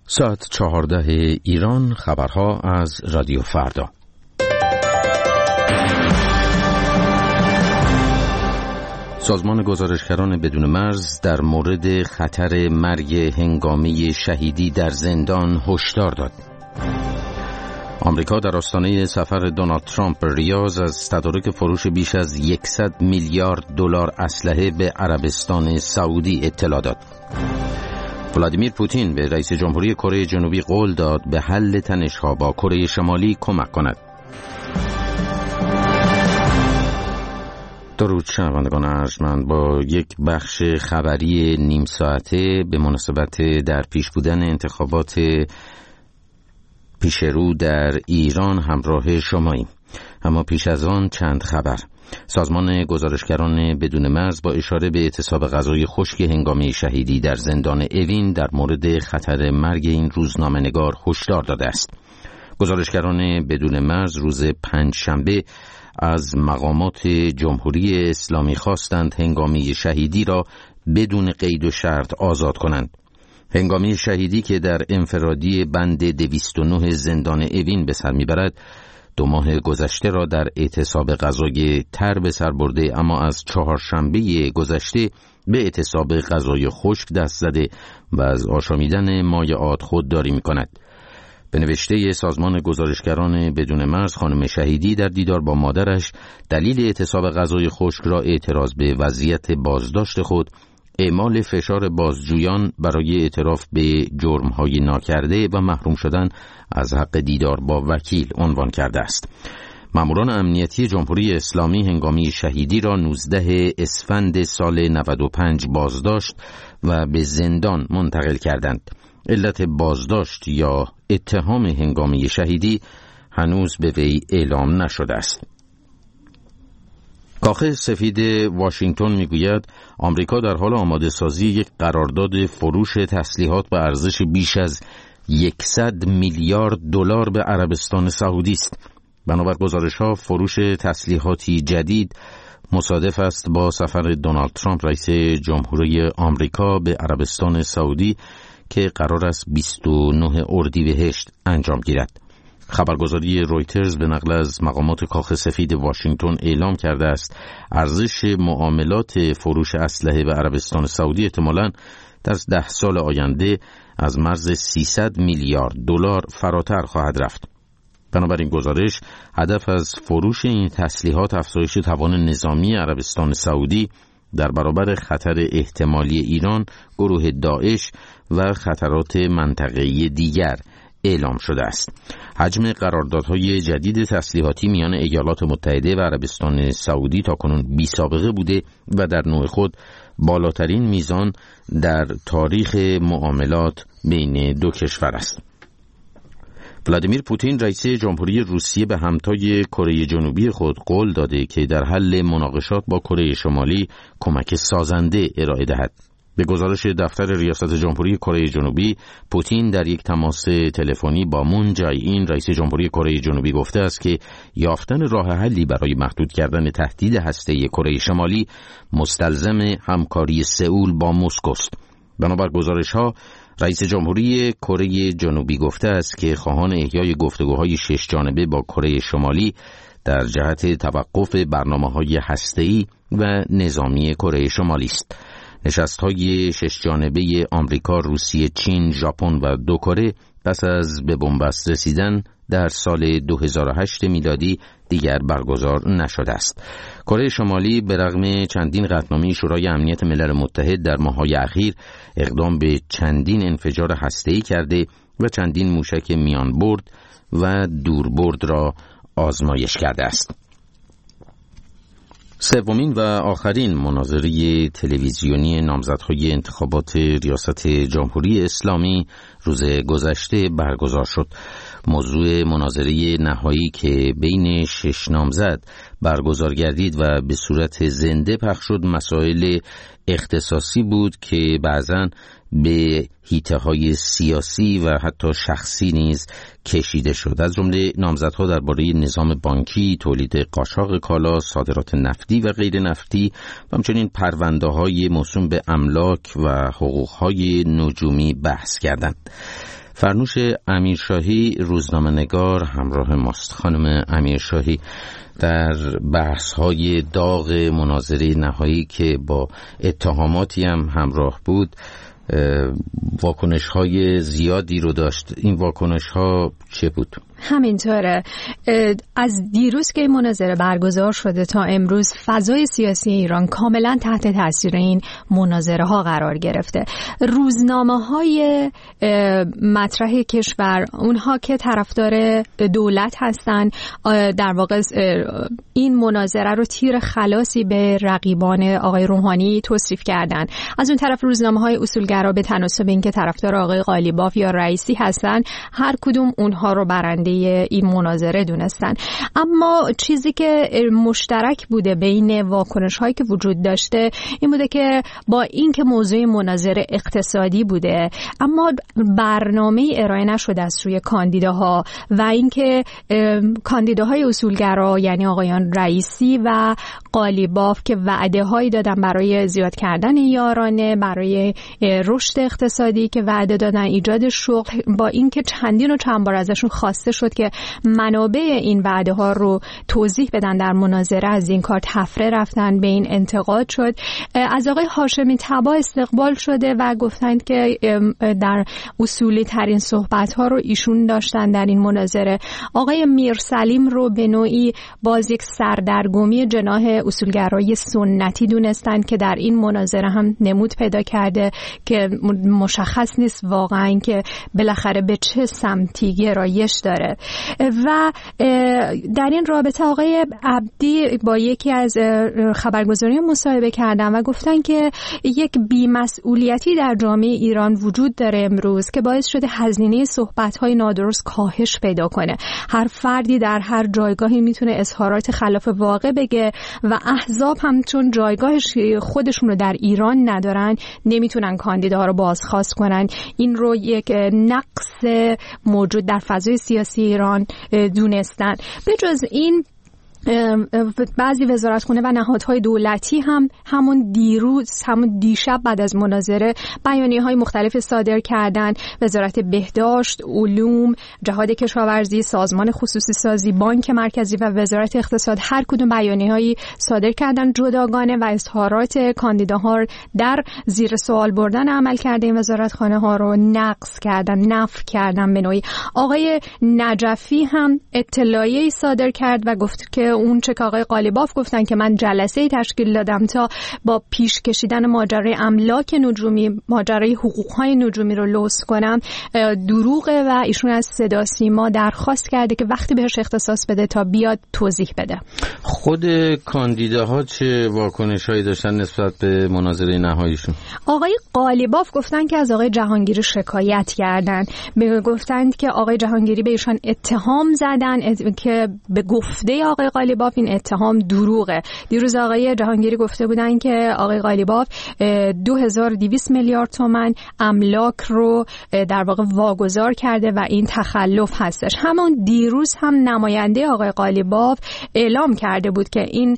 ساعت 14 ایران. خبرها از رادیو فردا. سازمان گزارشگران بدون مرز در مورد خطر مرگ هنگامی شهیدی در زندان هشدار داد. آمریکا در آستانه سفر دونالد ترامپ به ریاض از تدارک فروش بیش از 100 میلیارد دلار اسلحه به عربستان سعودی اطلاع داد. ولادیمیر پوتین به رئیس جمهوری کره جنوبی قول داد به حل تنش‌ها با کره شمالی کمک کند. درود شنوندگان ارجمند، با یک بخش خبری نیم ساعته به مناسبت در پیش بودن انتخابات پیشرو در ایران همراه شماییم. اما پیش از آن چند خبر. سازمان گزارشگران بدون مرز با اشاره به اعتصاب غذای خشک هنگامی شهیدی در زندان اوین در مورد خطر مرگ این روزنامه‌نگار هشدار داده است. گزارشگران بدون مرز روز پنجشنبه از مقامات جمهوری اسلامی خواستند هنگامی شهیدی را بدون قید و شرط آزاد کنند. هنگامی شهیدی که در انفرادی بند 209 زندان اوین به سر میبرد 2 ماه گذشته را در اعتصاب غذای تر به سر برده، اما از چهارشنبه گذشته به اعتصاب غذای خشک دست زده و از آشامیدن مایعات خودداری می‌کند. به نوشته سازمان گزارشگران بدون مرز، خانم شهیدی در دیدار با مادرش دلیل اعتصاب غذای خشک را اعتراض به وضعیت بازداشت خود، اعمال فشار بازجویان برای اعتراف به جرم‌های ناکرده و محروم شدن از حق دیدار با وکیل عنوان کرده است. ماموران امنیتی جمهوری اسلامی هنگامی شهیدی را 19 اسفند سال 95 بازداشت و به زندان منتقل کردند. علت بازداشت یا اتهام هنگامی شهیدی هنوز به وی اعلام نشده است. کاخ سفید واشنگتن میگوید آمریکا در حال آماده سازی یک قرارداد فروش تسلیحات به ارزش بیش از 100 میلیارد دلار به عربستان سعودی است. بنابر گزارش‌ها فروش تسلیحاتی جدید مصادف است با سفر دونالد ترامپ رئیس جمهوری آمریکا به عربستان سعودی که قرار است 29 اردیبهشت انجام گیرد. خبرگزاری رویترز به نقل از مقامات کاخ سفید واشنگتن اعلام کرده است ارزش معاملات فروش اسلحه به عربستان سعودی احتمالاً در 10 سال آینده از مرز 300 میلیارد دلار فراتر خواهد رفت. بنابراین گزارش هدف از فروش این تسلیحات افزایش توان نظامی عربستان سعودی در برابر خطر احتمالی ایران، گروه داعش و خطرات منطقه‌ای دیگر اعلام شده است. حجم قراردادهای جدید تسلیحاتی میان ایالات متحده و عربستان سعودی تاکنون بی سابقه بوده و در نوع خود بالاترین میزان در تاریخ معاملات بین دو کشور است. ولادیمیر پوتین رئیس جمهوری روسیه به همتای کره جنوبی خود قول داده که در حل مناقشات با کره شمالی کمک سازنده ارائه دهد. به گزارش دفتر ریاست جمهوری کره جنوبی، پوتین در یک تماس تلفنی با مون جای این رئیس جمهوری کره جنوبی گفته است که یافتن راه حلی برای محدود کردن تهدید هسته‌ای کره شمالی مستلزم همکاری سئول با مسکو است. بنابر گزارش‌ها رئیس جمهوری کره جنوبی گفته است که خواهان احیای گفتگوهای 6 جانبه با کره شمالی در جهت توقف برنامه‌های هسته‌ای و نظامی کره شمالی است. نشست‌های 6 جانبه آمریکا، روسیه، چین، ژاپن و 2 کره پس از به بنبست رسیدن در سال 2008 میلادی دیگر برگزار نشده است. کره شمالی به رغم چندین قطعنامه شورای امنیت ملل متحد در ماه‌های اخیر اقدام به چندین انفجار هسته‌ای کرده و چندین موشک میان برد و دور برد را آزمایش کرده است. سومین و آخرین مناظره تلویزیونی نامزدهای انتخابات ریاست جمهوری اسلامی روز گذشته برگزار شد. موضوع مناظره نهایی که بین 6 نامزد برگزار گردید و به صورت زنده پخش شد مسائل اختصاصی بود که بعضاً به حیطه‌های سیاسی و حتی شخصی نیز کشیده شد. از جمله نامزدها درباره نظام بانکی، تولید قاچاق کالا، صادرات نفتی و غیر نفتی و همچنین پرونده‌های موسوم به املاک و حقوق‌های نجومی بحث کردند. فرنوش امیرشاهی روزنامه‌نگار همراه ماست. خانم امیرشاهی، در بحث‌های داغ مناظره نهایی که با اتهاماتی هم همراه بود واکنش‌های زیادی رو داشت. این واکنش‌ها چه بود؟ همینطوره. از دیروز که این مناظره برگزار شده تا امروز فضای سیاسی ایران کاملا تحت تاثیر این مناظره ها قرار گرفته. روزنامه‌های مطرح کشور، اونها که طرفدار دولت هستن، در واقع این مناظره رو تیر خلاصی به رقیبان آقای روحانی توصیف کردن. از اون طرف روزنامه‌های اصولگرا به تناسب اینکه طرفدار آقای قالیباف یا رئیسی هستن، هر کدوم اونها رو برنده این مناظره دونستن. اما چیزی که مشترک بوده بین واکنش هایی که وجود داشته این بوده که با اینکه موضوع مناظره اقتصادی بوده، اما برنامه ارائه نشده از سوی کاندیداها و اینکه کاندیداهای اصولگرا یعنی آقایان رئیسی و قالیباف که وعده هایی دادن برای زیاد کردن یارانه، برای رشد اقتصادی که وعده دادن، ایجاد شغل، با اینکه چندین و چند بار ازشون خواسته شد که منابع این وعده ها رو توضیح بدن در مناظره، از این کار تفره رفتن، به این انتقاد شد. از آقای هاشمی طبا استقبال شده و گفتند که در اصولی ترین صحبت ها رو ایشون داشتن در این مناظره. آقای میرسلیم رو به نوعی باز یک سردرگمی جناح اصولگرای سنتی دونستن که در این مناظره هم نمود پیدا کرده که مشخص نیست واقعا که بالاخره به چه سمتی گرایش داره. و در این رابطه آقای عبدی با یکی از خبرگزاری مصاحبه کردن و گفتن که یک بی‌مسئولیتی در جامعه ایران وجود داره امروز که باعث شده هزینه صحبت‌های نادرست کاهش پیدا کنه. هر فردی در هر جایگاهی میتونه اظهارات خلاف واقع بگه و احزاب هم چون جایگاه خودشون رو در ایران ندارن نمیتونن کاندیداها رو بازخواست کنن. این رو یک نقص موجود در فضای سیاسی ایران دونستن. به جز این بعضی وزارتخونه و نهادهای دولتی هم همون دیشب بعد از مناظره بیانیه‌های مختلف صادر کردن. وزارت بهداشت، علوم، جهاد کشاورزی، سازمان خصوصی سازی، بانک مرکزی و وزارت اقتصاد هر کدوم بیانیه‌هایی صادر کردن جداگانه و اظهارات کاندیداها در زیر سوال بردن عملکرد این وزارتخانه‌ها رو نقض کردن، نفی کردن به نوعی. آقای نجفی هم اطلاعیه‌ای صادر کرد و گفت که اون چه که آقای قالیباف گفتن که من جلسه‌ای تشکیل دادم تا با پیش کشیدن ماجرای املاک نجومی، ماجرای حقوق‌های نجومی رو لوث کنم، دروغه و ایشون از صدا سیما درخواست کرده که وقتی بهش اختصاص بده تا بیاد توضیح بده. خود کاندیداها چه واکنش‌هایی داشتن نسبت به مناظره نهاییشون؟ آقای قالیباف گفتن که از آقای جهانگیری شکایت کردن. گفتند که آقای جهانگیری به ایشان اتهام زدن که به گفته آقای قالیباف این اتهام دروغه. دیروز آقای جهانگیری گفته بودن که آقای قالیباف 2200 میلیارد تومان املاک رو در واقع واگذار کرده و این تخلف هستش. همون دیروز هم نماینده آقای قالیباف اعلام کرده بود که این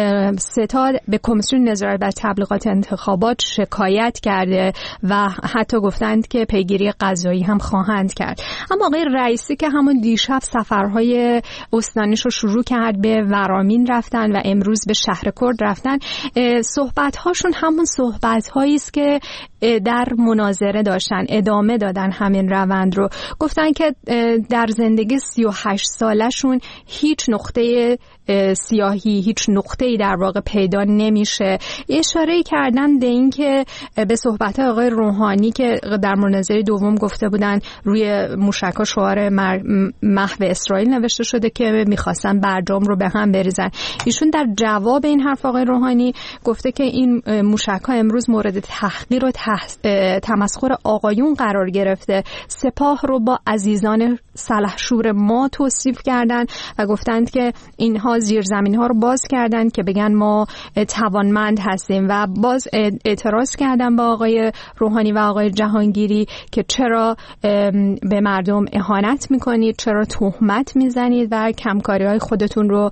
ستاد به کمیسیون نظارت بر تبلیغات انتخابات شکایت کرده و حتی گفتند که پیگیری قضایی هم خواهند کرد. اما آقای رئیسی که همون دیشب سفرهای استانیش رو شروع کرد، به ورامین رفتن و امروز به شهر کرد رفتن، صحبت‌هاشون همون صحبت‌هایی است که در مناظره داشتن، ادامه دادن همین روند رو. گفتن که در زندگی 38 سالشون هیچ نقطه سیاهی، هیچ نقطه‌ای در واقع پیدا نمیشه. اشاره کردن به این که به صحبت آقای روحانی که در مناظره دوم گفته بودن روی موشک‌ها شعار محو اسرائیل نوشته شده که می‌خواستن برجام رو به هم بریزن. ایشون در جواب این حرف آقای روحانی گفته که این موشک‌ها امروز مورد تحقیر و تمسخر آقایون قرار گرفته. سپاه رو با عزیزان سلحشور ما توصیف کردن و گفتند که اینها زیرزمین‌ها رو باز کردن که بگن ما توانمند هستیم و باز اعتراض کردن با آقای روحانی و آقای جهانگیری که چرا به مردم اهانت میکنید، چرا تهمت میزنید و کمکاری‌های خودتون رو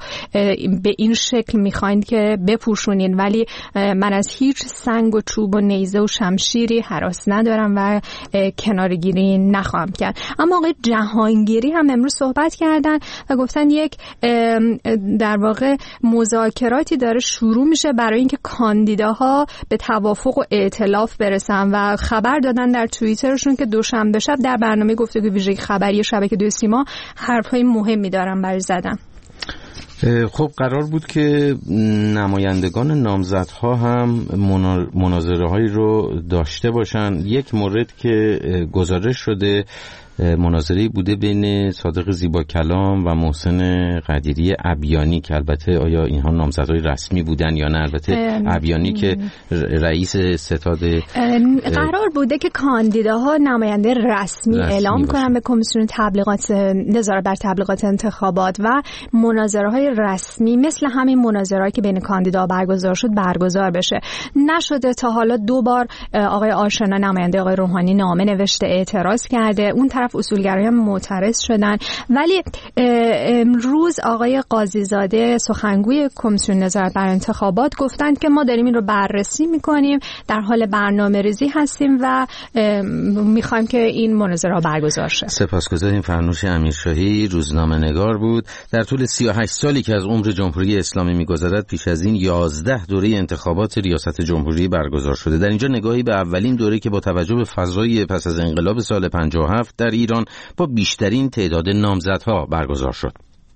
به این شکل میخواین که بپوشونین، ولی من از هیچ سنگ و چوب و نیزه و شمشیری هراس ندارم و کنارگیری نخواهم کرد. اما آقای جهانگیری هم امروز صحبت کردن و گفتن یک در واقع مذاکراتی داره شروع میشه برای اینکه کاندیداها به توافق و ائتلاف برسن و خبر دادن در توییترشون که دوشنبه شب در برنامه گفتگوی ویژه خبری شبکه 2 سیما حرفای مهمی دارن برای زدن. خب قرار بود که نمایندگان نامزدها هم مناظره‌هایی رو داشته باشن. یک مورد که گزارش شده مناظره‌ای بوده بین صادق زیباکلام و محسن قدیری ابیانی که البته آیا اینها نامزدهای رسمی بودن یا نه؟ البته ابیانی که رئیس ستاد قرار بوده که کاندیداها نماینده رسمی اعلام کنن به کمیسیون تبلیغات نظارت بر تبلیغات انتخابات و مناظره‌های رسمی مثل همین مناظرهایی که بین کاندیداها برگزار شد برگزار بشه. نشده تا حالا 2 بار آقای آشنا نماینده آقای روحانی نامه نوشته اعتراض کرده، اون طرف اصولگرایی هم معترض شدن، ولی امروز آقای قاضیزاده سخنگوی کمیسیون نظارت بر انتخابات گفتند که ما داریم این رو بررسی میکنیم، در حال برنامه‌ریزی هستیم و میخوایم که این مناظره برگزار شه. سپاسگزاریم. فرنوش امیرشاهی روزنامه‌نگار بود. در طول 38 سالی که از عمر جمهوری اسلامی میگذرد پیش از این 11 دوره انتخابات ریاست جمهوری برگزار شده. در اینجا نگاهی به اولین دوره که با توجه به فضای پس از انقلاب سال 57 در ایران با بیشترین تعداد نامزدها برگزار شد.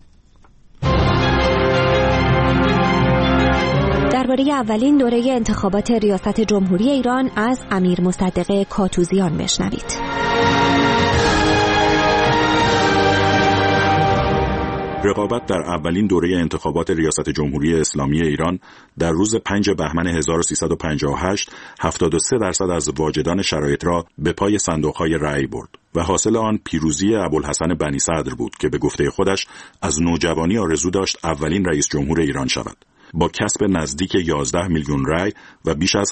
درباره اولین دوره انتخابات ریاست جمهوری ایران از امیر مصدق کاتوزیان بشنوید. رقابت در اولین دوره انتخابات ریاست جمهوری اسلامی ایران در روز 5 بهمن 1358 73% از واجدان شرایط را به پای صندوق‌های رأی برد و حاصل آن پیروزی ابوالحسن بنی صدر بود که به گفته خودش از نوجوانی آرزو داشت اولین رئیس جمهور ایران شود. با کسب نزدیک 11 میلیون رأی و بیش از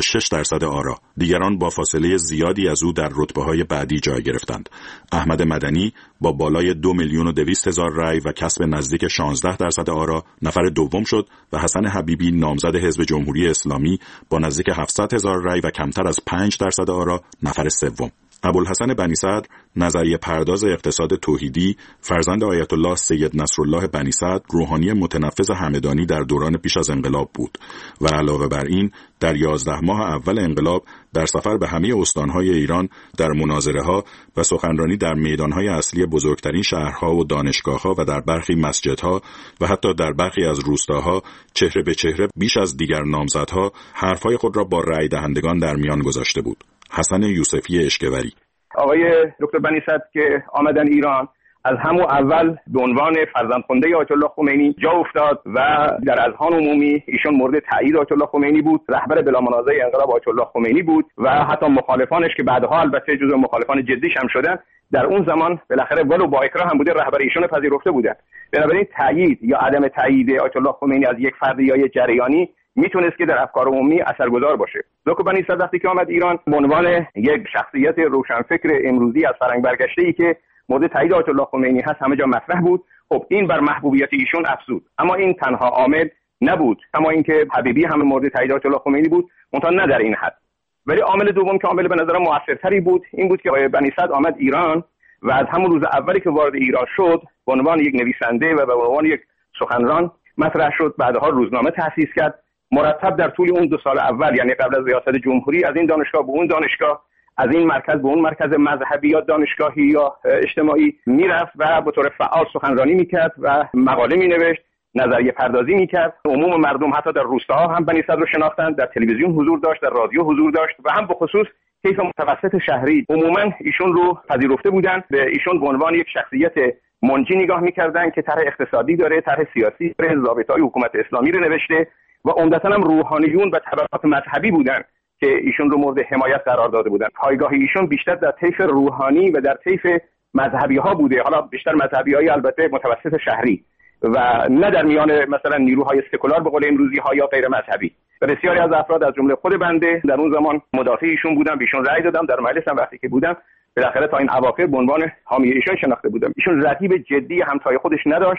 76% آرا، دیگران با فاصله زیادی از او در رتبه‌های بعدی جای گرفتند. احمد مدنی با بالای 2,200,000 رأی و کسب نزدیک 16% آرا نفر دوم شد و حسن حبیبی نامزد حزب جمهوری اسلامی با نزدیک 700,000 رأی و کمتر از 5% آرا نفر سوم. ابوالحسن بنی صدر، نظریه پرداز اقتصاد توحیدی، فرزند آیت الله سید نصرالله بنی صدر، روحانی متنفذ همدانی در دوران پیش از انقلاب بود و علاوه بر این در 11 ماه اول انقلاب در سفر به همه استانهای ایران در مناظره‌ها و سخنرانی در میدانهای اصلی بزرگترین شهرها و دانشگاه‌ها و در برخی مسجدها و حتی در برخی از روستاها چهره به چهره بیش از دیگر نامزدها حرفهای خود را با رأی دهندگان در میان گذاشته بود. حسن یوسفی اشکوری: آقای دکتر بنی صدر که آمدن ایران از همون اول به عنوان فرزندخوانده آیت الله خمینی جا افتاد و در اذهان عمومی ایشون مورد تایید آیت الله خمینی بود، رهبر بلا منازع انقلاب آیت الله خمینی بود و حتی مخالفانش که بعدها البته جزو مخالفان جدیش هم شدن در اون زمان بالاخره ولو با اکراه هم بوده رهبر ایشون پذیرفته بودن. بنابراین تایید یا عدم تایید آیت الله خمینی از یک فرد یا یک جریانی میتونست که در افکار عمومی اثرگذار باشه. دکتر بنی صدر وقتی که آمد ایران به عنوان یک شخصیت روشنفکر امروزی از فرنگ برگشته‌ای که مورد تایید آیت الله خمینی هست همه جا مطرح بود، خب این بر محبوبیت ایشون افزود. اما این تنها عامل نبود، کما اینکه حبیبی هم مورد تایید آیت الله خمینی بود، منتها نه در این حد. ولی عامل دوم که عامل به نظر موثرتری بود این بود که آقای بنی صدر آمد ایران و از همون روز اولی که وارد ایران شد به عنوان یک نویسنده و به عنوان یک سخنران مطرح شد. بعدها روزنامه تأسیس کرد. مرتب در طول اون 2 سال اول، یعنی قبل از ریاست جمهوری، از این دانشگاه به اون دانشگاه، از این مرکز به اون مرکز مذهبی یا دانشگاهی یا اجتماعی میرفت و به طور فعال سخنرانی میکرد و مقاله مینوشت، نظریه پردازی میکرد. عموم مردم حتی در روستاها هم بنی صدر رو شناختند، در تلویزیون حضور داشت، در رادیو حضور داشت و هم به خصوص طیف متوسط شهری عموما ایشون رو پذیرفته بودند. به ایشون به عنوان یک شخصیت منجی نگاه میکردن که طرح اقتصادی داره، طرح سیاسی داره، ضابطه‌های حکومت اسلامی رو نوشته و عمدتاً هم روحانیون و طبقات مذهبی بودن که ایشون رو مورد حمایت قرار داده بودن. پایگاه ایشون بیشتر در طیف روحانی و در طیف مذهبی ها بوده، حالا بیشتر مذهبی های البته متوسط شهری و نه در میان مثلا نیروهای سکولار به قول امروزی ها یا غیر مذهبی. و بسیاری از افراد از جمله خود بنده در اون زمان مدافع ایشون بودم، ایشون رأی دادم، در مجلس هم وقتی که بودم بالاخره تا این اواخر به عنوان حامی ایشون شناخته بودم. ایشون رقیب جدی همتای خودش نداشت.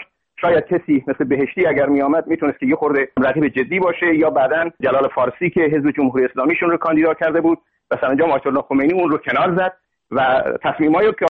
شاید کسی مثل بهشتی اگر میآمد میتونست که یه خورده رقیب جدی باشه، یا بعداً جلال فارسی که حزب جمهوری اسلامیشون رو کاندیدا کرده بود و سرانجام آیت الله خمینی اون رو کنار زد و تصمیمایی که